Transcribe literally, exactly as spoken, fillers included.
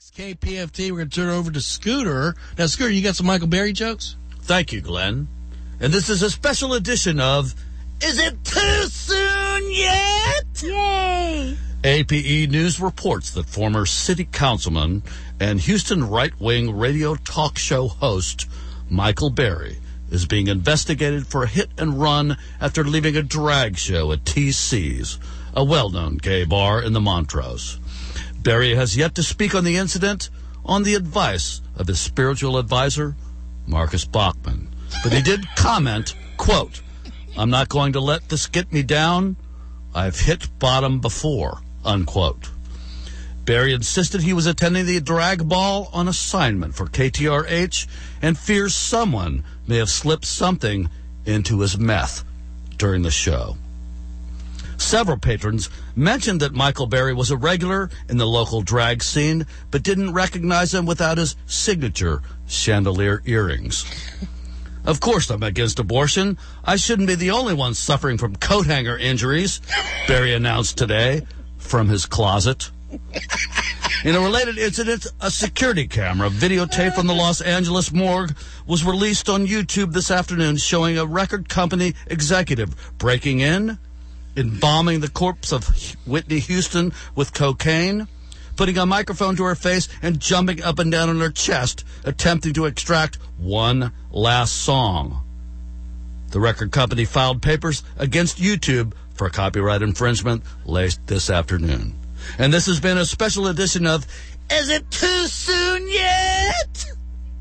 K P F T. We're going to turn it over to Scooter. Now, Scooter, you got some Michael Berry jokes? Thank you, Glenn. And this is a special edition of Is It Too Soon Yet? Yay! A P E News reports that former city councilman and Houston right-wing radio talk show host Michael Berry is being investigated for a hit-and-run after leaving a drag show at T C's, a well-known gay bar in the Montrose. Berry has yet to speak on the incident on the advice of his spiritual advisor, Marcus Bachmann. But he did comment, quote, "I'm not going to let this get me down. I've hit bottom before," unquote. Berry insisted he was attending the drag ball on assignment for K T R H and fears someone may have slipped something into his meth during the show. Several patrons mentioned that Michael Berry was a regular in the local drag scene, but didn't recognize him without his signature chandelier earrings. Of course, I'm against abortion. I shouldn't be the only one suffering from coat hanger injuries, Berry announced today from his closet. In a related incident, a security camera videotape from the Los Angeles morgue was released on YouTube this afternoon, showing a record company executive breaking in, embalming the corpse of Whitney Houston with cocaine, putting a microphone to her face, and jumping up and down on her chest, attempting to extract one last song. The record company filed papers against YouTube for copyright infringement late this afternoon. And this has been a special edition of Is It Too Soon Yet?